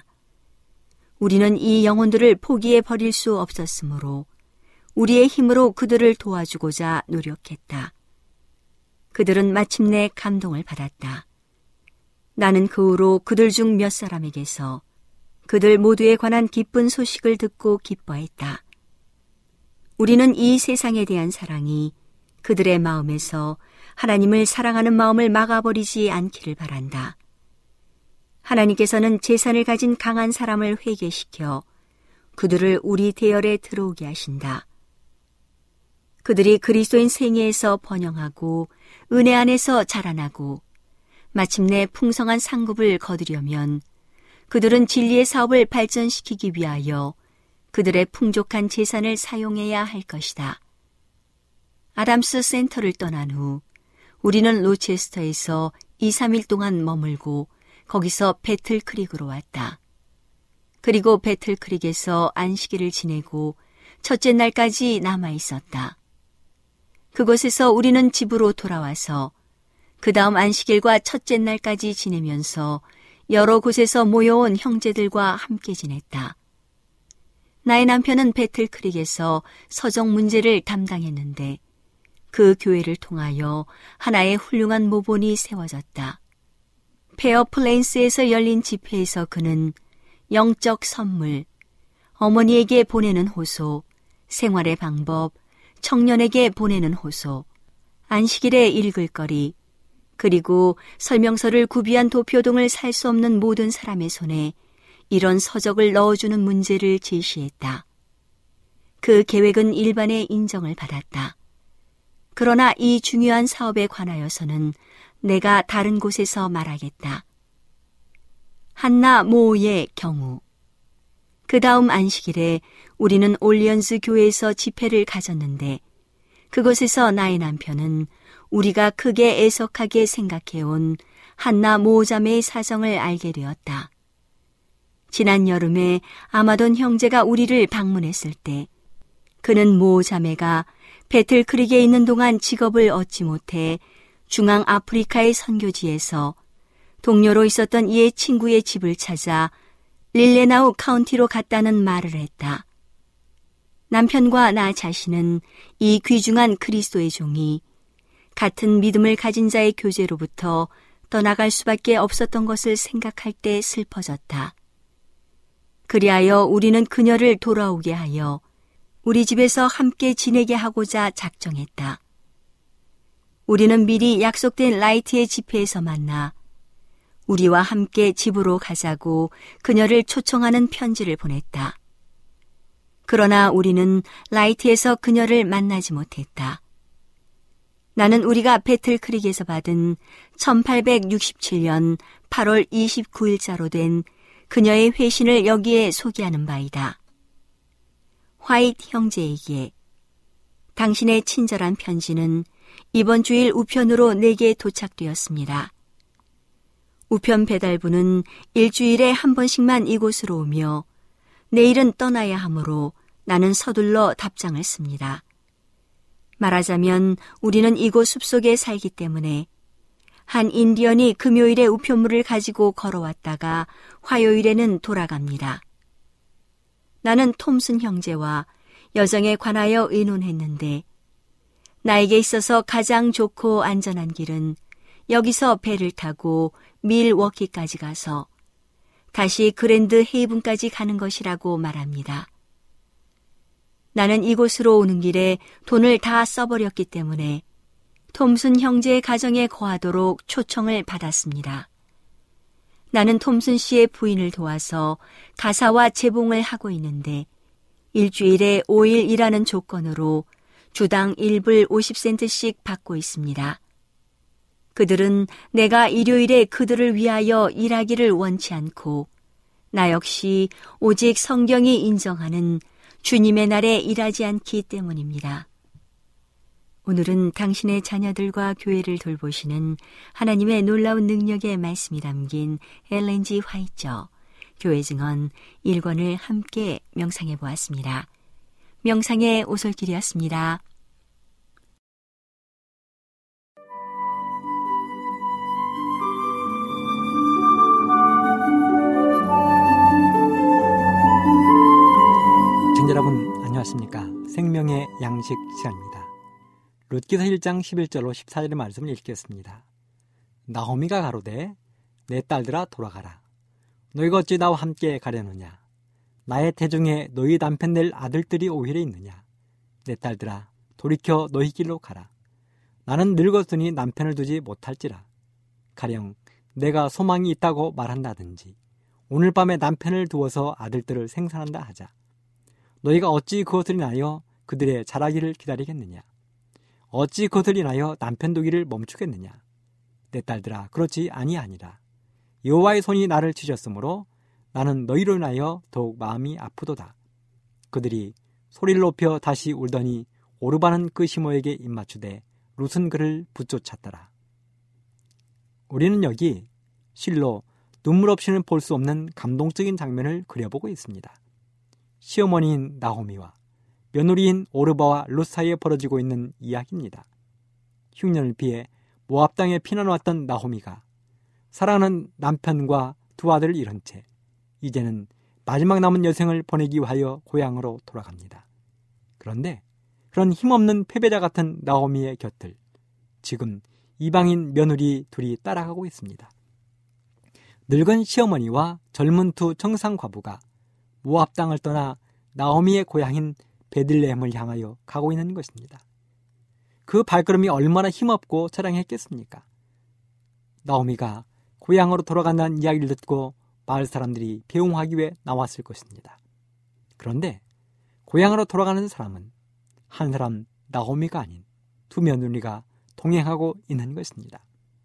우리는 이 영혼들을 포기해 버릴 수 없었으므로 우리의 힘으로 그들을 도와주고자 노력했다. 그들은 마침내 감동을 받았다. 나는 그 후로 그들 중 몇 사람에게서 그들 모두에 관한 기쁜 소식을 듣고 기뻐했다. 우리는 이 세상에 대한 사랑이 그들의 마음에서 하나님을 사랑하는 마음을 막아버리지 않기를 바란다. 하나님께서는 재산을 가진 강한 사람을 회개시켜 그들을 우리 대열에 들어오게 하신다. 그들이 그리스도인 생애에서 번영하고 은혜 안에서 자라나고 마침내 풍성한 상급을 거두려면 그들은 진리의 사업을 발전시키기 위하여 그들의 풍족한 재산을 사용해야 할 것이다. 아담스 센터를 떠난 후 우리는 로체스터에서 2-3일 동안 머물고 거기서 배틀크릭으로 왔다. 그리고 배틀크릭에서 안식일을 지내고 첫째 날까지 남아 있었다. 그곳에서 우리는 집으로 돌아와서 그 다음 안식일과 첫째 날까지 지내면서 여러 곳에서 모여온 형제들과 함께 지냈다. 나의 남편은 배틀크릭에서 서적 문제를 담당했는데 그 교회를 통하여 하나의 훌륭한 모본이 세워졌다. 페어플레인스에서 열린 집회에서 그는 영적 선물, 어머니에게 보내는 호소, 생활의 방법, 청년에게 보내는 호소, 안식일에 읽을 거리, 그리고 설명서를 구비한 도표등을 살 수 없는 모든 사람의 손에 이런 서적을 넣어주는 문제를 제시했다. 그 계획은 일반의 인정을 받았다. 그러나 이 중요한 사업에 관하여서는 내가 다른 곳에서 말하겠다. 한나 모의 경우. 그 다음 안식일에 우리는 올리언스 교회에서 집회를 가졌는데 그곳에서 나의 남편은 우리가 크게 애석하게 생각해온 한나 모 자매의 사정을 알게 되었다. 지난 여름에 아마돈 형제가 우리를 방문했을 때 그는 모 자매가 배틀크릭에 있는 동안 직업을 얻지 못해 중앙 아프리카의 선교지에서 동료로 있었던 이의 친구의 집을 찾아 릴레나우 카운티로 갔다는 말을 했다. 남편과 나 자신은 이 귀중한 그리스도의 종이 같은 믿음을 가진 자의 교제로부터 떠나갈 수밖에 없었던 것을 생각할 때 슬퍼졌다. 그리하여 우리는 그녀를 돌아오게 하여 우리 집에서 함께 지내게 하고자 작정했다. 우리는 미리 약속된 라이트의 집회에서 만나 우리와 함께 집으로 가자고 그녀를 초청하는 편지를 보냈다. 그러나 우리는 라이트에서 그녀를 만나지 못했다. 나는 우리가 배틀크릭에서 받은 1867년 8월 29일자로 된 그녀의 회신을 여기에 소개하는 바이다. 화이트 형제에게 당신의 친절한 편지는 이번 주일 우편으로 내게 도착되었습니다. 우편 배달부는 일주일에 한 번씩만 이곳으로 오며 내일은 떠나야 하므로 나는 서둘러 답장을 씁니다. 말하자면 우리는 이곳 숲속에 살기 때문에 한 인디언이 금요일에 우편물을 가지고 걸어왔다가 화요일에는 돌아갑니다. 나는 톰슨 형제와 여정에 관하여 의논했는데 나에게 있어서 가장 좋고 안전한 길은 여기서 배를 타고 밀워키까지 가서 다시 그랜드 헤이븐까지 가는 것이라고 말합니다. 나는 이곳으로 오는 길에 돈을 다 써버렸기 때문에 톰슨 형제의 가정에 거하도록 초청을 받았습니다. 나는 톰슨 씨의 부인을 도와서 가사와 재봉을 하고 있는데 일주일에 5일 일하는 조건으로 주당 1불 50센트씩 받고 있습니다. 그들은 내가 일요일에 그들을 위하여 일하기를 원치 않고 나 역시 오직 성경이 인정하는 주님의 날에 일하지 않기 때문입니다. 오늘은 당신의 자녀들과 교회를 돌보시는 하나님의 놀라운 능력의 말씀이 담긴 엘렌 G. 화이처 교회 증언 1권을 함께 명상해 보았습니다. 명상의 오솔길이었습니다. 여러분 안녕하십니까? 생명의 양식 시간입니다. 룻기서 1장 11절로 14절의 말씀을 읽겠습니다. 나오미가 가로되 내 딸들아 돌아가라. 너희가 어찌 나와 함께 가려느냐? 나의 태중에 너희 남편 될 아들들이 오히려 있느냐? 내 딸들아 돌이켜 너희 길로 가라. 나는 늙었으니 남편을 두지 못할지라. 가령 내가 소망이 있다고 말한다든지 오늘 밤에 남편을 두어서 아들들을 생산한다 하자. 너희가 어찌 그것을 인하여 그들의 자라기를 기다리겠느냐? 어찌 그것을 인하여 남편 두기를 멈추겠느냐? 내 딸들아 그렇지 아니하니라. 여호와의 손이 나를 치셨으므로 나는 너희로 인하여 더욱 마음이 아프도다. 그들이 소리를 높여 다시 울더니 오르바는 그 시모에게 입맞추되 룻은 그를 붙쫓았더라. 우리는 여기 실로 눈물 없이는 볼 수 없는 감동적인 장면을 그려보고 있습니다. 시어머니인 나오미와 며느리인 오르바와 룻 사이에 벌어지고 있는 이야기입니다. 흉년을 피해 모압 땅에 피난 왔던 나오미가 사랑하는 남편과 두 아들을 잃은 채 이제는 마지막 남은 여생을 보내기 위하여 고향으로 돌아갑니다. 그런데 그런 힘없는 패배자 같은 나오미의 곁을 지금 이방인 며느리 둘이 따라가고 있습니다. 늙은 시어머니와 젊은 두 청상 과부가 모압 땅을 떠나 나오미의 고향인 베들레헴을 향하여 가고 있는 것입니다. 그 발걸음이 얼마나 힘없고 처량했겠습니까? 나오미가 고향으로 돌아간다는 이야기를 듣고 마을 사람들이 배웅하기 위해 나왔을 것입니다. 그런데 고향으로 돌아가는 사람은 한 사람 나오미가 아닌 두 며느리가 동행하고 있는 것입니다.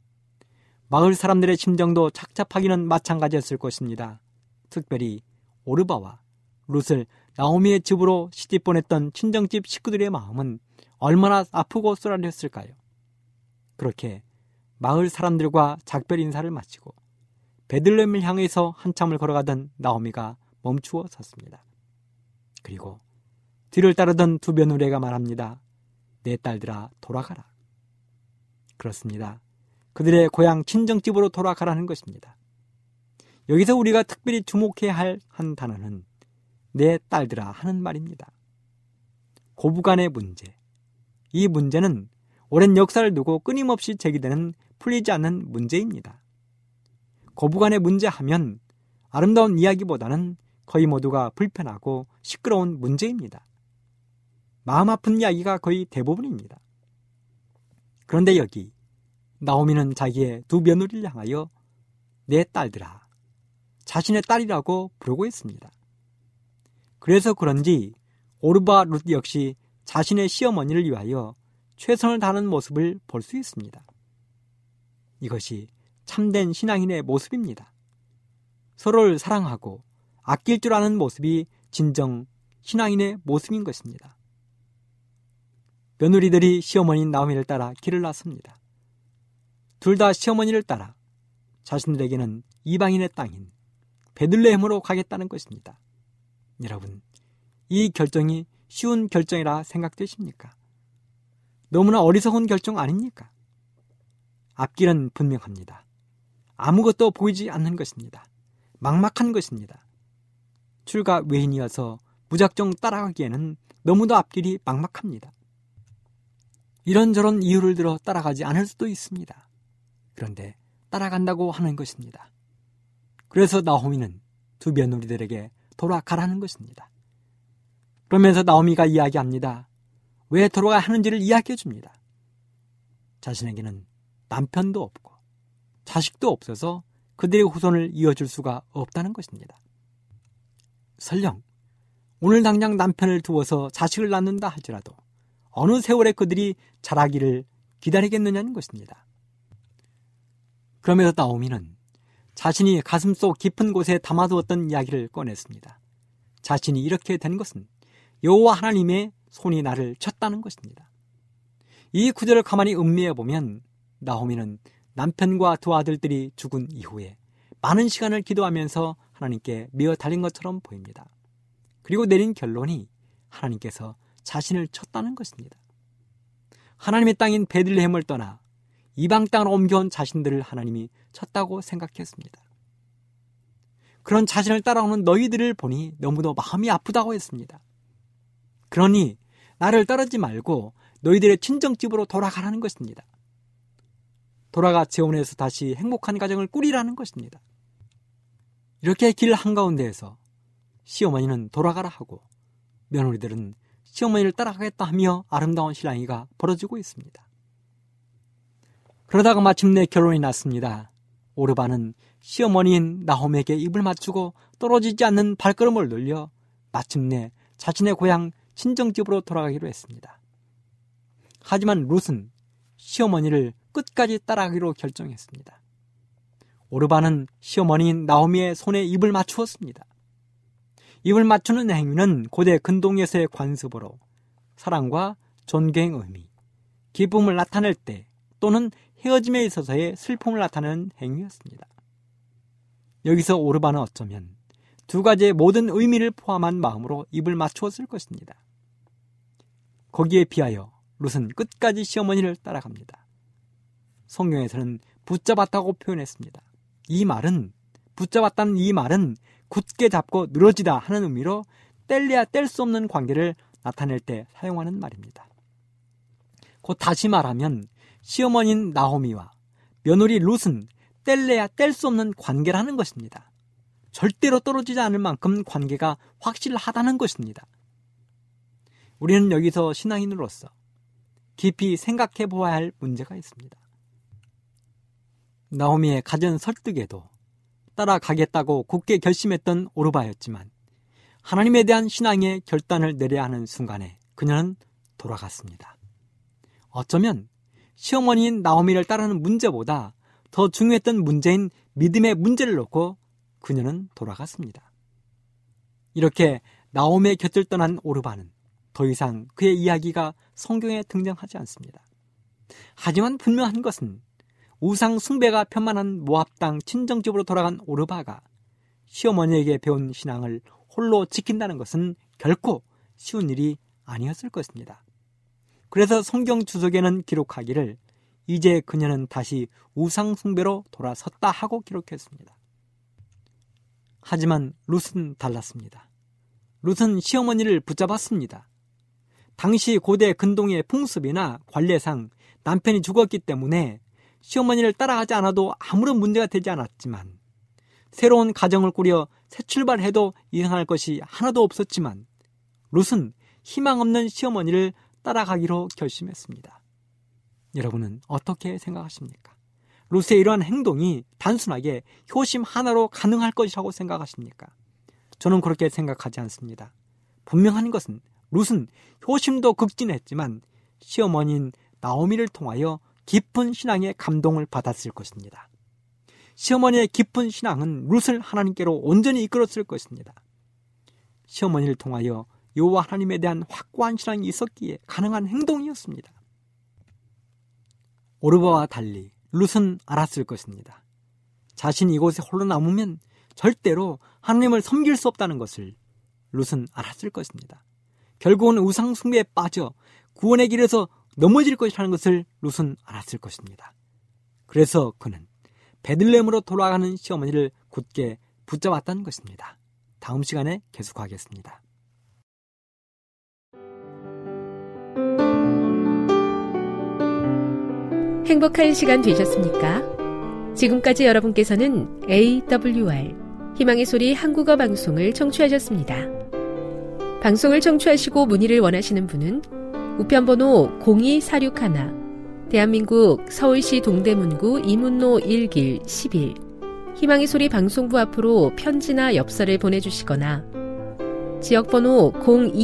마을 사람들의 심정도 착잡하기는 마찬가지였을 것입니다. 특별히 오르바와 룻을 나오미의 집으로 시집 보냈던 친정집 식구들의 마음은 얼마나 아프고 쏘라렸을까요? 그렇게 마을 사람들과 작별 인사를 마치고 베들레헴을 향해서 한참을 걸어가던 나오미가 멈추어 섰습니다. 그리고 뒤를 따르던 두 며느리가 말합니다. 내 딸들아 돌아가라. 그렇습니다. 그들의 고향 친정집으로 돌아가라는 것입니다. 여기서 우리가 특별히 주목해야 할 한 단어는 내 딸들아 하는 말입니다. 고부간의 문제. 이 문제는 오랜 역사를 두고 끊임없이 제기되는 풀리지 않는 문제입니다. 고부간의 문제 하면 아름다운 이야기보다는 거의 모두가 불편하고 시끄러운 문제입니다. 마음 아픈 이야기가 거의 대부분입니다. 그런데 여기 나오미는 자기의 두 며느리를 향하여 내 딸들아, 자신의 딸이라고 부르고 있습니다. 그래서 그런지 오르바 룻 역시 자신의 시어머니를 위하여 최선을 다하는 모습을 볼 수 있습니다. 이것이 참된 신앙인의 모습입니다. 서로를 사랑하고 아낄 줄 아는 모습이 진정 신앙인의 모습인 것입니다. 며느리들이 시어머니인 나오미를 따라 길을 나섭니다. 둘 다 시어머니를 따라 자신들에게는 이방인의 땅인 베들레헴으로 가겠다는 것입니다. 여러분, 이 결정이 쉬운 결정이라 생각되십니까? 너무나 어리석은 결정 아닙니까? 앞길은 분명합니다. 아무것도 보이지 않는 것입니다. 막막한 것입니다. 출가 외인이어서 무작정 따라가기에는 너무도 앞길이 막막합니다. 이런저런 이유를 들어 따라가지 않을 수도 있습니다. 그런데 따라간다고 하는 것입니다. 그래서 나오미는 두 며느리들에게 돌아가라는 것입니다. 그러면서 나오미가 이야기합니다. 왜 돌아가야 하는지를 이야기해 줍니다. 자신에게는 남편도 없고 자식도 없어서 그들의 후손을 이어줄 수가 없다는 것입니다. 설령 오늘 당장 남편을 두어서 자식을 낳는다 할지라도 어느 세월에 그들이 자라기를 기다리겠느냐는 것입니다. 그러면서 나오미는 자신이 가슴속 깊은 곳에 담아두었던 이야기를 꺼냈습니다. 자신이 이렇게 된 것은 여호와 하나님의 손이 나를 쳤다는 것입니다. 이 구절을 가만히 음미해 보면 나오미는 남편과 두 아들들이 죽은 이후에 많은 시간을 기도하면서 하나님께 미어 달린 것처럼 보입니다. 그리고 내린 결론이 하나님께서 자신을 쳤다는 것입니다. 하나님의 땅인 베들레헴을 떠나 이방 땅으로 옮겨온 자신들을 하나님이 쳤다고 생각했습니다. 그런 자신을 따라오는 너희들을 보니 너무도 마음이 아프다고 했습니다. 그러니 나를 따르지 말고 너희들의 친정집으로 돌아가라는 것입니다. 돌아가 재혼해서 다시 행복한 가정을 꾸리라는 것입니다. 이렇게 길 한가운데에서 시어머니는 돌아가라 하고 며느리들은 시어머니를 따라가겠다 하며 아름다운 신랑이가 벌어지고 있습니다. 그러다가 마침내 결론이 났습니다. 오르바는 시어머니인 나홈에게 입을 맞추고 떨어지지 않는 발걸음을 늘려 마침내 자신의 고향 친정집으로 돌아가기로 했습니다. 하지만 룻은 시어머니를 끝까지 따라가기로 결정했습니다. 오르바는 시어머니인 나오미의 손에 입을 맞추었습니다. 입을 맞추는 행위는 고대 근동에서의 관습으로 사랑과 존경의 의미, 기쁨을 나타낼 때 또는 헤어짐에 있어서의 슬픔을 나타내는 행위였습니다. 여기서 오르바는 어쩌면 두 가지의 모든 의미를 포함한 마음으로 입을 맞추었을 것입니다. 거기에 비하여 룻은 끝까지 시어머니를 따라갑니다. 성경에서는 붙잡았다고 표현했습니다. 이 말은, 붙잡았다는 이 말은 굳게 잡고 늘어지다 하는 의미로 뗄래야 뗄 수 없는 관계를 나타낼 때 사용하는 말입니다. 곧 다시 말하면 시어머니인 나오미와 며느리 룻은 뗄래야 뗄 수 없는 관계라는 것입니다. 절대로 떨어지지 않을 만큼 관계가 확실하다는 것입니다. 우리는 여기서 신앙인으로서 깊이 생각해 보아야 할 문제가 있습니다. 나오미의 갖은 설득에도 따라가겠다고 굳게 결심했던 오르바였지만 하나님에 대한 신앙의 결단을 내려야 하는 순간에 그녀는 돌아갔습니다. 어쩌면 시어머니인 나오미를 따르는 문제보다 더 중요했던 문제인 믿음의 문제를 놓고 그녀는 돌아갔습니다. 이렇게 나오미의 곁을 떠난 오르바는 더 이상 그의 이야기가 성경에 등장하지 않습니다. 하지만 분명한 것은 우상 숭배가 편만한 모압 땅 친정집으로 돌아간 오르바가 시어머니에게 배운 신앙을 홀로 지킨다는 것은 결코 쉬운 일이 아니었을 것입니다. 그래서 성경 주석에는 기록하기를 이제 그녀는 다시 우상 숭배로 돌아섰다 하고 기록했습니다. 하지만 룻은 달랐습니다. 룻은 시어머니를 붙잡았습니다. 당시 고대 근동의 풍습이나 관례상 남편이 죽었기 때문에 시어머니를 따라가지 않아도 아무런 문제가 되지 않았지만 새로운 가정을 꾸려 새 출발해도 이상할 것이 하나도 없었지만 룻은 희망 없는 시어머니를 따라가기로 결심했습니다. 여러분은 어떻게 생각하십니까? 룻의 이러한 행동이 단순하게 효심 하나로 가능할 것이라고 생각하십니까? 저는 그렇게 생각하지 않습니다. 분명한 것은 룻은 효심도 극진했지만 시어머니인 나오미를 통하여 깊은 신앙의 감동을 받았을 것입니다. 시어머니의 깊은 신앙은 룻을 하나님께로 온전히 이끌었을 것입니다. 시어머니를 통하여 여호와 하나님에 대한 확고한 신앙이 있었기에 가능한 행동이었습니다. 오르바와 달리 룻은 알았을 것입니다. 자신이 이곳에 홀로 남으면 절대로 하나님을 섬길 수 없다는 것을 룻은 알았을 것입니다. 결국은 우상 숭배에 빠져 구원의 길에서 넘어질 것이라는 것을 룻은 알았을 것입니다. 그래서 그는 베들레헴으로 돌아가는 시어머니를 굳게 붙잡았다는 것입니다. 다음 시간에 계속하겠습니다. 행복한 시간 되셨습니까? 지금까지 여러분께서는 AWR 희망의 소리 한국어 방송을 청취하셨습니다. 방송을 청취하시고 문의를 원하시는 분은 우편번호 02461 대한민국 서울시 동대문구 이문로 1길 11 희망의 소리 방송부 앞으로 편지나 엽서를 보내주시거나 지역번호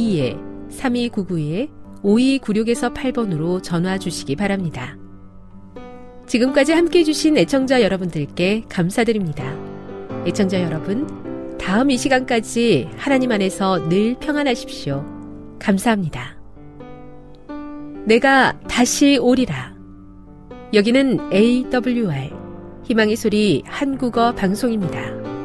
02-3299-5296에서 8번으로 전화 주시기 바랍니다. 지금까지 함께해 주신 애청자 여러분들께 감사드립니다. 애청자 여러분, 다음 이 시간까지 하나님 안에서 늘 평안하십시오. 감사합니다. 내가 다시 오리라. 여기는 AWR 희망의 소리 한국어 방송입니다.